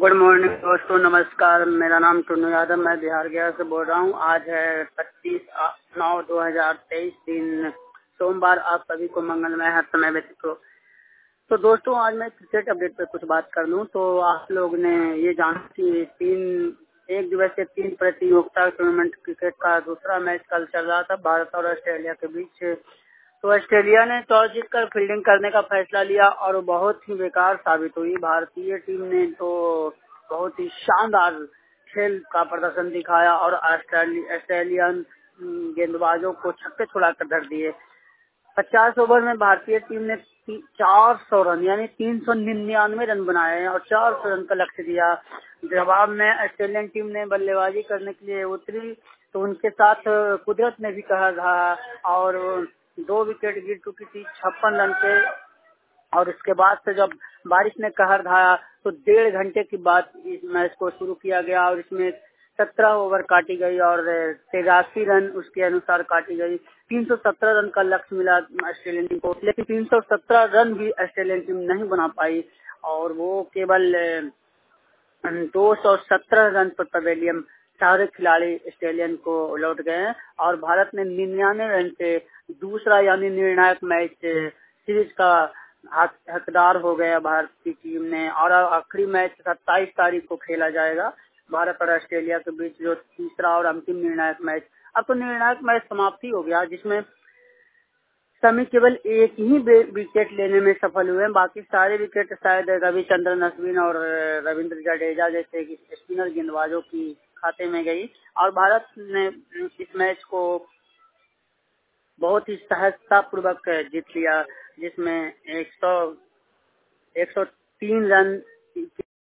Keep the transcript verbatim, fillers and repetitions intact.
Good morning दोस्तों, नमस्कार। मेरा नाम टुन्नू यादव, मैं बिहार गया से बोल रहा हूँ। आज है पच्चीस नौ दो हजार तेईस, दिन सोमवार। आप सभी को मंगलमय हर समय व्यतीत हो। तो दोस्तों, आज मैं क्रिकेट अपडेट पे कुछ बात कर लूँ। तो आप लोग ने ये जाना कि तीन एक दिवसीय तीन प्रतियोगिता टूर्नामेंट क्रिकेट का दूसरा मैच कल चल रहा था भारत और ऑस्ट्रेलिया के बीच। तो ऑस्ट्रेलिया ने टॉस जीतकर फील्डिंग करने का फैसला लिया और बहुत ही बेकार साबित हुई। भारतीय टीम ने तो बहुत ही शानदार खेल का प्रदर्शन दिखाया और ऑस्ट्रेलियन गेंदबाजों को छक्के छुड़ाकर धर दिए। पचास ओवर में भारतीय टीम ने चार सौ रन यानी तीन सौ निन्यानवे रन बनाए और चार सौ रन का लक्ष्य दिया। जवाब में ऑस्ट्रेलियन टीम ने बल्लेबाजी करने के लिए उतरी तो उनके साथ कुदरत ने भी कहा था और दो विकेट गिर चुकी थी छप्पन रन पे। और उसके बाद से जब बारिश ने कहर ढाया तो डेढ़ घंटे के बाद इस मैच को शुरू किया गया और इसमें सत्रह ओवर काटी गई और तिरासी रन उसके अनुसार काटी गई। तीन सौ सत्रह रन का लक्ष्य मिला ऑस्ट्रेलियन टीम को, लेकिन तीन सौ सत्रह रन भी ऑस्ट्रेलियन टीम नहीं बना पाई और वो केवल दो सौ सत्रह रन पर पवेलियन सारे खिलाड़ी ऑस्ट्रेलियन को लौट गए और भारत ने निन्यानवे रन से दूसरा यानी निर्णायक मैच सीरीज का हकदार हो गया भारतीय टीम ने। और आखिरी मैच सत्ताईस तारीख को खेला जाएगा भारत और ऑस्ट्रेलिया के बीच, जो तीसरा और अंतिम निर्णायक मैच। अब तो निर्णायक मैच समाप्ति हो गया जिसमें समी केवल एक ही विकेट लेने में सफल हुए। बाकी सारे विकेट शायद रविचंद्रन अश्विन और रविंद्र जडेजा जैसे स्पिनर गेंदबाजों की खाते में गई और भारत ने इस मैच को बहुत ही सहजता पूर्वक जीत लिया, जिसमें एक सौ एक सौ तीन रन